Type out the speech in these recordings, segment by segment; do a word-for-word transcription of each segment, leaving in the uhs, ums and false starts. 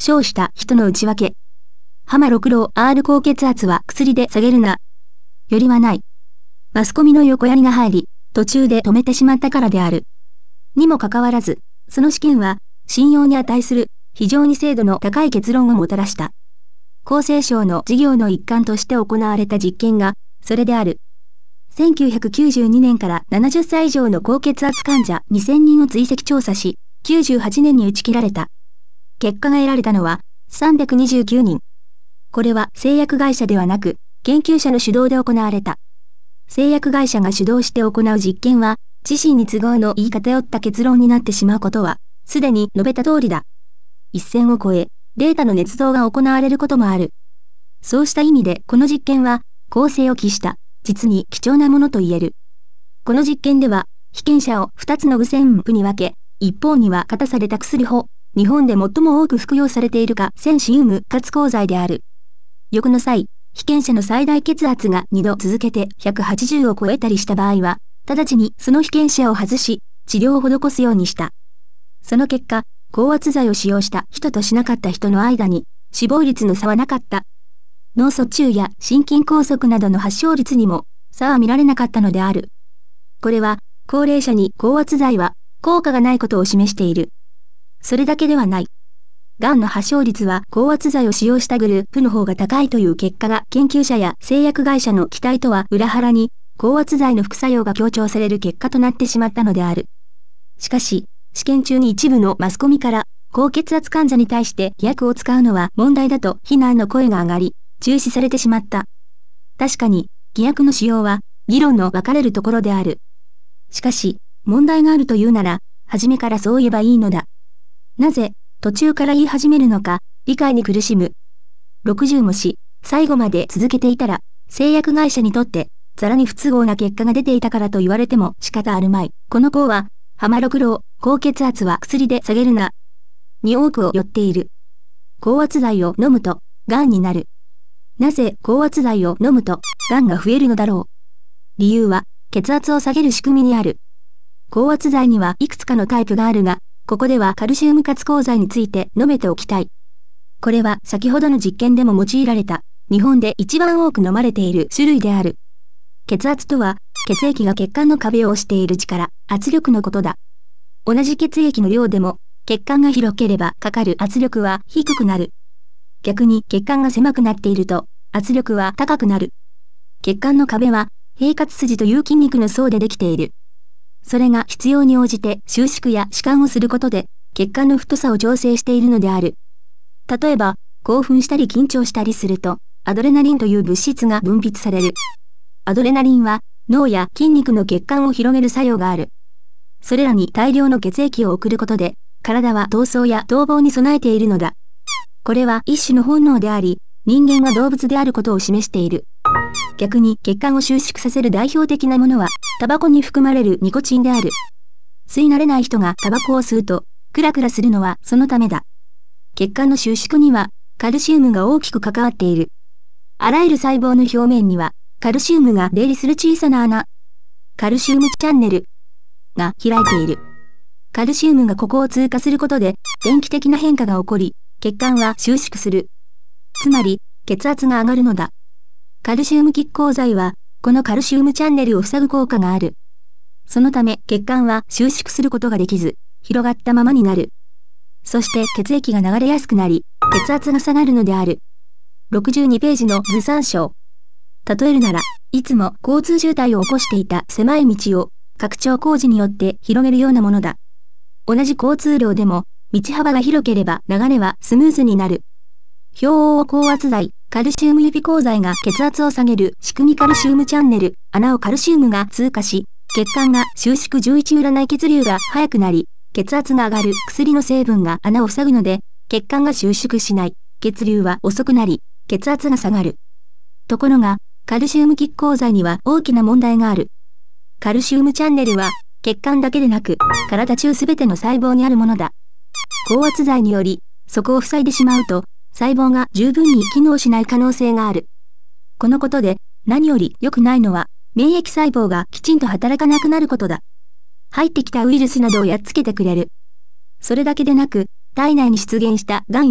称した人の内訳。浜六郎 R 高血圧は薬で下げるな。よりはない。マスコミの横やりが入り、途中で止めてしまったからである。にもかかわらず、その試験は、信用に値する、非常に精度の高い結論をもたらした。厚生省の事業の一環として行われた実験が、それである。せんきゅうひゃくきゅうじゅうにねんからななじゅっさい以上の高血圧患者にせんにんを追跡調査し、きゅうじゅうはちねんに打ち切られた。結果が得られたのはさんびゃくにじゅうきゅうにん。これは製薬会社ではなく、研究者の主導で行われた。製薬会社が主導して行う実験は、自身に都合のいい偏った結論になってしまうことは、すでに述べた通りだ。一線を越え、データの捏造が行われることもある。そうした意味でこの実験は、公正を期した、実に貴重なものと言える。この実験では、被験者をふたつのグ線譜に分け、一方には型された薬法、日本で最も多く服用されているがセンシウム活鋼剤である。翌の際、被験者の最大血圧がにど続けてひゃくはちじゅうを超えたりした場合は、直ちにその被験者を外し、治療を施すようにした。その結果、高圧剤を使用した人としなかった人の間に死亡率の差はなかった。脳卒中や心筋梗塞などの発症率にも差は見られなかったのである。これは、高齢者に高圧剤は効果がないことを示している。それだけではない。がんの発症率は高圧剤を使用したグループの方が高いという結果が研究者や製薬会社の期待とは裏腹に高圧剤の副作用が強調される結果となってしまったのである。しかし、試験中に一部のマスコミから高血圧患者に対して偽薬を使うのは問題だと非難の声が上がり、中止されてしまった。確かに、偽薬の使用は議論の分かれるところである。しかし、問題があるというなら、初めからそう言えばいいのだ。なぜ、途中から言い始めるのか、理解に苦しむ。ろくじゅうもし、最後まで続けていたら、製薬会社にとって、ざらに不都合な結果が出ていたからと言われても仕方あるまい。この項は、浜六郎、高血圧は薬で下げるな。に多くを寄っている。高圧剤を飲むと、癌になる。なぜ高圧剤を飲むと、癌が増えるのだろう。理由は、血圧を下げる仕組みにある。高圧剤にはいくつかのタイプがあるが、ここではカルシウム活鋼剤について述べておきたい。これは先ほどの実験でも用いられた、日本で一番多く飲まれている種類である。血圧とは、血液が血管の壁を押している力、圧力のことだ。同じ血液の量でも、血管が広ければかかる圧力は低くなる。逆に血管が狭くなっていると、圧力は高くなる。血管の壁は、平滑筋という筋肉の層でできている。それが必要に応じて収縮や弛緩をすることで、血管の太さを調整しているのである。例えば、興奮したり緊張したりすると、アドレナリンという物質が分泌される。アドレナリンは、脳や筋肉の血管を広げる作用がある。それらに大量の血液を送ることで、体は闘争や逃亡に備えているのだ。これは一種の本能であり、人間は動物であることを示している。逆に血管を収縮させる代表的なものは、タバコに含まれるニコチンである。吸い慣れない人がタバコを吸うと、クラクラするのはそのためだ。血管の収縮には、カルシウムが大きく関わっている。あらゆる細胞の表面には、カルシウムが出入りする小さな穴、カルシウムチャンネルが開いている。カルシウムがここを通過することで、電気的な変化が起こり、血管は収縮する。つまり、血圧が上がるのだ。カルシウム拮抗剤は、このカルシウムチャンネルを塞ぐ効果がある。そのため血管は収縮することができず、広がったままになる。そして血液が流れやすくなり、血圧が下がるのである。ろくじゅうにページの図参照。例えるなら、いつも交通渋滞を起こしていた狭い道を拡張工事によって広げるようなものだ。同じ交通量でも、道幅が広ければ流れはスムーズになる。表応高圧剤、カルシウム予備鋼剤が血圧を下げる仕組みカルシウムチャンネル、穴をカルシウムが通過し、血管が収縮じゅういち裏内血流が速くなり、血圧が上がる薬の成分が穴を塞ぐので、血管が収縮しない、血流は遅くなり、血圧が下がる。ところが、カルシウム拮抗剤には大きな問題がある。カルシウムチャンネルは、血管だけでなく、体中すべての細胞にあるものだ。高圧剤により、そこを塞いでしまうと、細胞が十分に機能しない可能性がある。このことで、何より良くないのは、免疫細胞がきちんと働かなくなることだ。入ってきたウイルスなどをやっつけてくれる。それだけでなく、体内に出現した癌や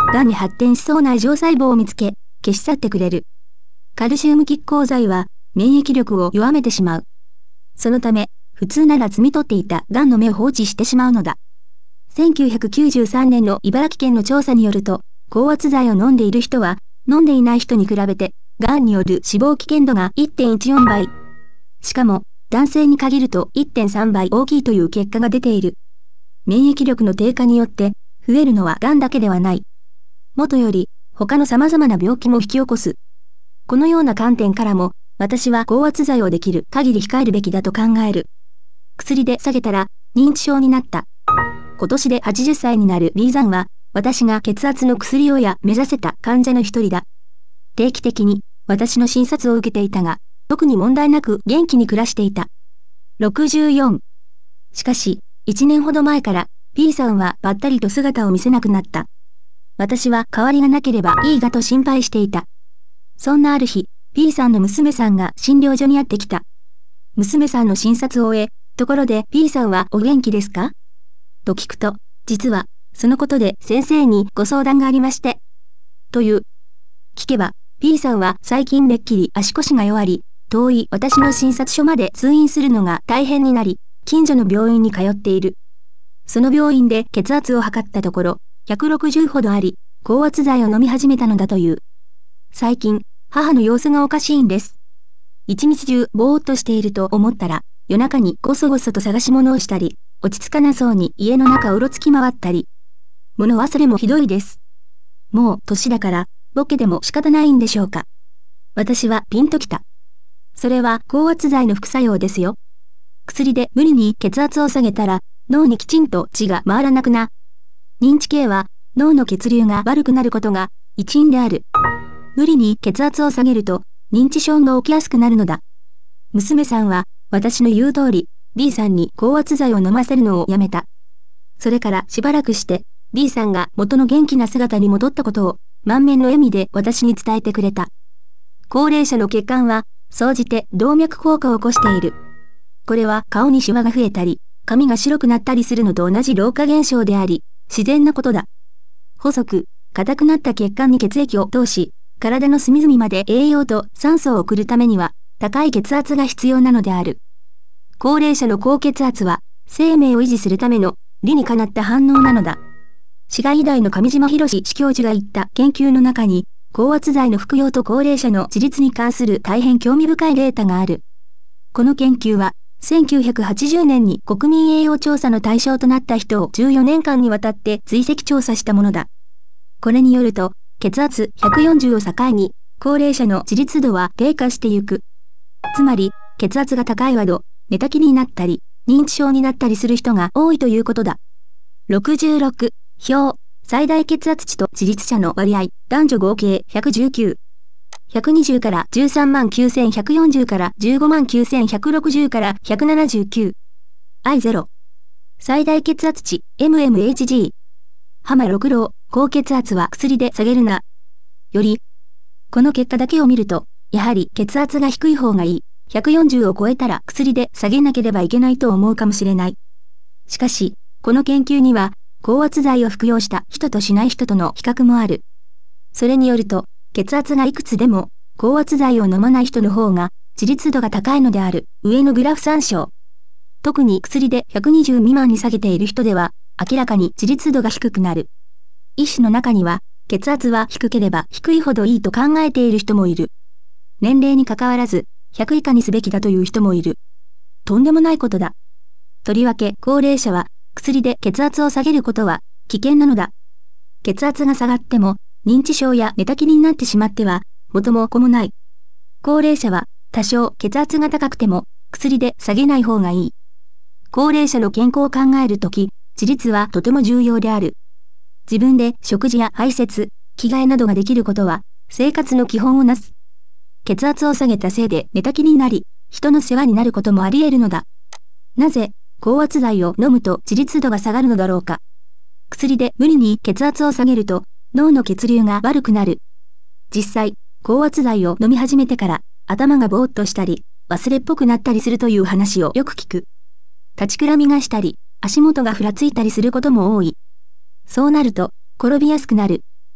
がんに発展しそうな異常細胞を見つけ、消し去ってくれる。カルシウム拮抗剤は免疫力を弱めてしまう。そのため、普通なら摘み取っていたがんの芽を放置してしまうのだ。せんきゅうひゃくきゅうじゅうさんねんの茨城県の調査によると、高圧剤を飲んでいる人は、飲んでいない人に比べて、がんによる死亡危険度が いってんいちよん 倍。しかも、男性に限ると いってんさん 倍大きいという結果が出ている。免疫力の低下によって、増えるのはがんだけではない。もとより、他の様々な病気も引き起こす。このような観点からも、私は高圧剤をできる限り控えるべきだと考える。薬で下げたら、認知症になった。今年ではちじゅっさいになる B さんは、私が血圧の薬をや目指せた患者の一人だ。定期的に私の診察を受けていたが、特に問題なく元気に暮らしていた。ろくじゅうよん。しかし、いちねんほど前から B さんはばったりと姿を見せなくなった。私は代わりがなければいいがと心配していた。そんなある日、B さんの娘さんが診療所にやってきた。娘さんの診察を終え、ところで B さんはお元気ですかと聞くと、実は、そのことで先生にご相談がありまして。という。聞けば、B さんは最近めっきり足腰が弱り、遠い私の診察所まで通院するのが大変になり、近所の病院に通っている。その病院で血圧を測ったところ、ひゃくろくじゅうほどあり、高圧剤を飲み始めたのだという。最近、母の様子がおかしいんです。一日中ぼーっとしていると思ったら、夜中にごそごそと探し物をしたり、落ち着かなそうに家の中をうろつき回ったり。物忘れもひどいです。もう年だから、ボケでも仕方ないんでしょうか。私はピンときた。それは高圧剤の副作用ですよ。薬で無理に血圧を下げたら、脳にきちんと血が回らなくな。認知系は脳の血流が悪くなることが一因である。無理に血圧を下げると認知症が起きやすくなるのだ。娘さんは私の言う通り B さんに高圧剤を飲ませるのをやめた。それからしばらくして B さんが元の元気な姿に戻ったことを満面の笑みで私に伝えてくれた。高齢者の血管は総じて動脈硬化を起こしている。これは顔にシワが増えたり、髪が白くなったりするのと同じ老化現象であり、自然なことだ。細く、硬くなった血管に血液を通し、体の隅々まで栄養と酸素を送るためには、高い血圧が必要なのである。高齢者の高血圧は、生命を維持するための理にかなった反応なのだ。滋賀医大の上島博史教授が言った研究の中に、高圧剤の服用と高齢者の自立に関する大変興味深いデータがある。この研究は、せんきゅうひゃくはちじゅうねんに国民栄養調査の対象となった人をじゅうよねんかんにわたって追跡調査したものだ。これによると、血圧ひゃくよんじゅうを境に、高齢者の自立度は低下してゆく。つまり、血圧が高いほど、寝たきりになったり、認知症になったりする人が多いということだ。ろくじゅうろく、表、最大血圧値と自立者の割合、男女合計ひゃくじゅうきゅう。ひゃくにじゅうからじゅうさんまんきゅうせんひゃくよんじゅうからじゅうごまんきゅうせんひゃくろくじゅうからひゃくななじゅうきゅう。アイゼロ。最大血圧値 エムエムエイチジー。浜六郎、高血圧は薬で下げるな。より、この結果だけを見ると、やはり血圧が低い方がいい。ひゃくよんじゅうを超えたら薬で下げなければいけないと思うかもしれない。しかし、この研究には、高圧剤を服用した人としない人との比較もある。それによると、血圧がいくつでも、高圧剤を飲まない人の方が、自立度が高いのである。上のグラフ参照。特に薬でひゃくにじゅう未満に下げている人では、明らかに自立度が低くなる。医師の中には、血圧は低ければ低いほどいいと考えている人もいる。年齢に関わらず、ひゃく以下にすべきだという人もいる。とんでもないことだ。とりわけ高齢者は、薬で血圧を下げることは危険なのだ。血圧が下がっても認知症や寝たきりになってしまっては元も子もない。高齢者は多少血圧が高くても薬で下げない方がいい。高齢者の健康を考えるとき、自立はとても重要である。自分で食事や排泄、着替えなどができることは生活の基本をなす。血圧を下げたせいで寝たきりになり、人の世話になることもあり得るのだ。なぜ高圧剤を飲むと自立度が下がるのだろうか。薬で無理に血圧を下げると脳の血流が悪くなる。実際、高圧剤を飲み始めてから頭がぼーっとしたり、忘れっぽくなったりするという話をよく聞く。立ちくらみがしたり、足元がふらついたりすることも多い。そうなると、転びやすくなる。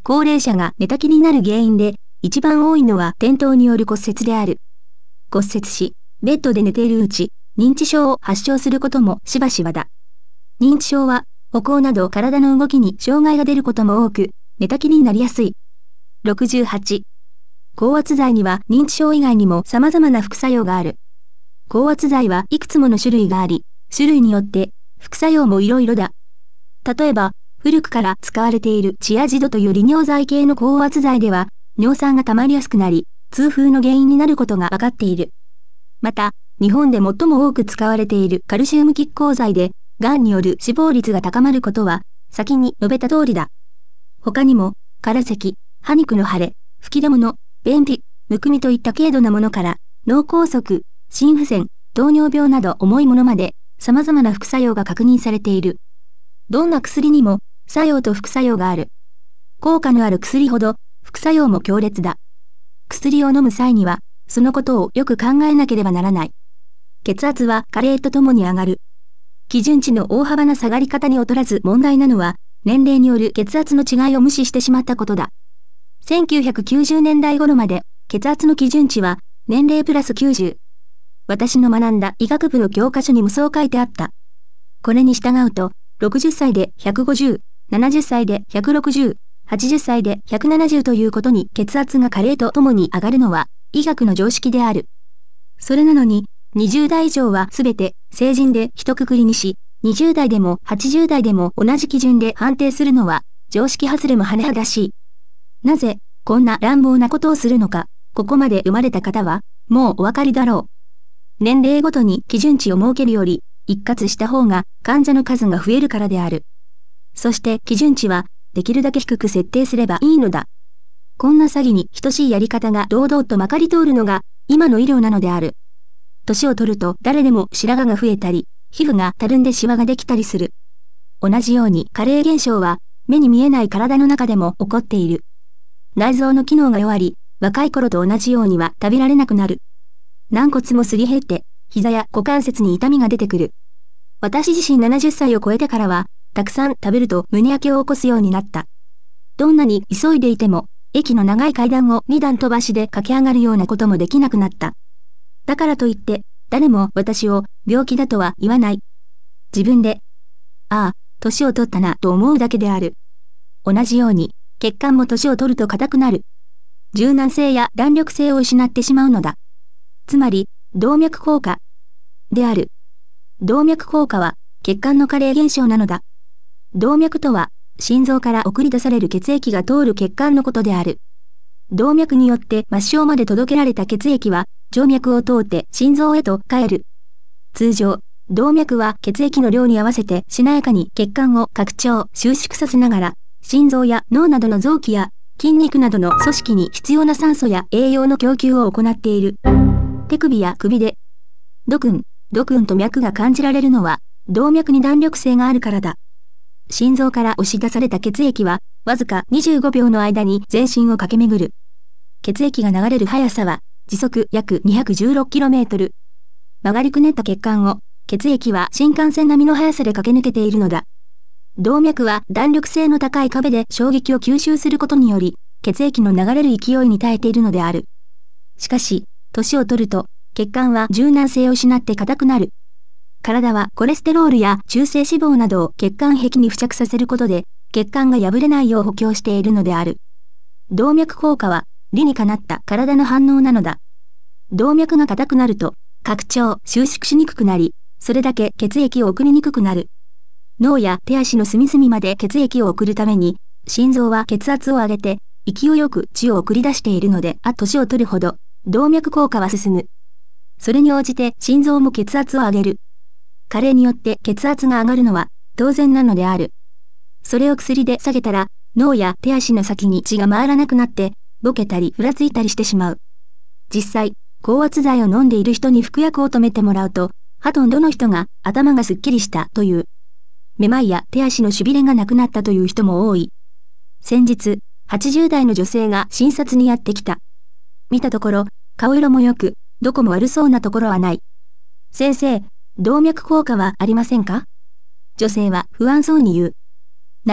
高齢者が寝たきりになる原因で、一番多いのは転倒による骨折である。骨折し、ベッドで寝ているうち、認知症を発症することもしばしばだ。認知症は、歩行など体の動きに障害が出ることも多く、寝たきりになりやすい。ろくじゅうはち. 降圧剤には認知症以外にも様々な副作用がある。降圧剤はいくつもの種類があり、種類によって副作用もいろいろだ。例えば、古くから使われているチアジドという利尿剤系の降圧剤では、尿酸が溜まりやすくなり、痛風の原因になることが分かっている。また、日本で最も多く使われているカルシウム拮抗剤で、がんによる死亡率が高まることは、先に述べた通りだ。他にも、空咳、歯肉の腫れ、吹き出物、便秘、むくみといった軽度なものから、脳梗塞、心不全、糖尿病など重いものまで、様々な副作用が確認されている。どんな薬にも、作用と副作用がある。効果のある薬ほど、副作用も強烈だ。薬を飲む際には、そのことをよく考えなければならない。血圧は加齢とともに上がる。基準値の大幅な下がり方に劣らず問題なのは、年齢による血圧の違いを無視してしまったことだ。せんきゅうひゃくきゅうじゅうねんだい頃まで、血圧の基準値は、年齢プラスきゅうじゅう。私の学んだ医学部の教科書にもそう書いてあった。これに従うと、ろくじゅっさいでひゃくごじゅう、ななじゅっさいでひゃくろくじゅう、はちじゅっさいでひゃくななじゅうということに血圧が加齢とともに上がるのは、医学の常識である。それなのに、にじゅうだい以上はすべて成人で一括りにし、にじゅうだいでもはちじゅうだいでも同じ基準で判定するのは常識外れも甚だしい。なぜこんな乱暴なことをするのか、ここまで生まれた方はもうお分かりだろう。年齢ごとに基準値を設けるより一括した方が患者の数が増えるからである。そして基準値はできるだけ低く設定すればいいのだ。こんな詐欺に等しいやり方が堂々とまかり通るのが今の医療なのである。年を取ると誰でも白髪が増えたり、皮膚がたるんでシワができたりする。同じように加齢現象は目に見えない体の中でも起こっている。内臓の機能が弱り、若い頃と同じようには食べられなくなる。軟骨もすり減って、膝や股関節に痛みが出てくる。私自身ななじゅっさいを超えてからは、たくさん食べると胸焼けを起こすようになった。どんなに急いでいても、駅の長い階段をにだん飛ばしで駆け上がるようなこともできなくなった。だからといって、誰も私を病気だとは言わない。自分で、ああ、年を取ったなと思うだけである。同じように、血管も年を取ると硬くなる。柔軟性や弾力性を失ってしまうのだ。つまり、動脈硬化である。動脈硬化は血管の加齢現象なのだ。動脈とは、心臓から送り出される血液が通る血管のことである。動脈によって末梢まで届けられた血液は、静脈を通って心臓へと帰る。通常、動脈は血液の量に合わせてしなやかに血管を拡張、収縮させながら、心臓や脳などの臓器や筋肉などの組織に必要な酸素や栄養の供給を行っている。手首や首で、ドクン、ドクンと脈が感じられるのは、動脈に弾力性があるからだ。心臓から押し出された血液は、わずかにじゅうごびょうの間に全身を駆け巡る。血液が流れる速さは、時速約 にひゃくじゅうろっキロメートル。曲がりくねった血管を、血液は新幹線並みの速さで駆け抜けているのだ。動脈は弾力性の高い壁で衝撃を吸収することにより、血液の流れる勢いに耐えているのである。しかし、年を取ると、血管は柔軟性を失って硬くなる。体はコレステロールや中性脂肪などを血管壁に付着させることで、血管が破れないよう補強しているのである。動脈硬化は、理にかなった体の反応なのだ。動脈が硬くなると、拡張、収縮しにくくなり、それだけ血液を送りにくくなる。脳や手足の隅々まで血液を送るために、心臓は血圧を上げて、勢いよく血を送り出しているので、あ、年を取るほど、動脈硬化は進む。それに応じて心臓も血圧を上げる。加齢によって血圧が上がるのは、当然なのである。それを薬で下げたら、脳や手足の先に血が回らなくなって、ボケたりふらついたりしてしまう。実際、降圧剤を飲んでいる人に服薬を止めてもらうと、ほとんどの人が頭がすっきりしたという。めまいや手足のしびれがなくなったという人も多い。先日、はちじゅうだいの女性が診察にやってきた。見たところ、顔色も良く、どこも悪そうなところはない。先生、動脈硬化はありませんか？女性は不安そうに言う。